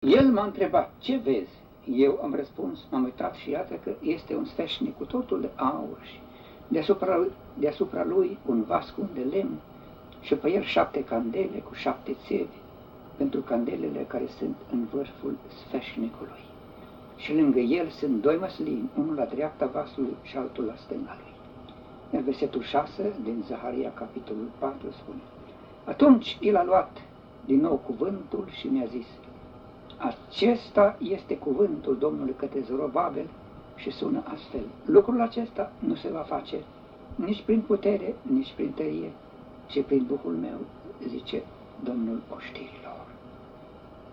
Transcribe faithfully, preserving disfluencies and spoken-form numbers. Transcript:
El m-a întrebat, ce vezi? Eu am răspuns, m-am uitat și iată că este un sfeșnic cu totul de aur și deasupra, deasupra lui un vas cu un de lemn și pe el șapte candele cu șapte țevi pentru candelele care sunt în vârful sfeșnicului. Și lângă el sunt doi măslini, unul la dreapta vasului și altul la stânga lui. Iar versetul șase din Zaharia, capitolul patru, spune: Atunci el a luat din nou cuvântul și mi-a zis: Acesta este cuvântul Domnului către Zorobabel și sună astfel: Lucrul acesta nu se va face nici prin putere, nici prin tărie, ci prin Duhul meu, zice Domnul oștirilor.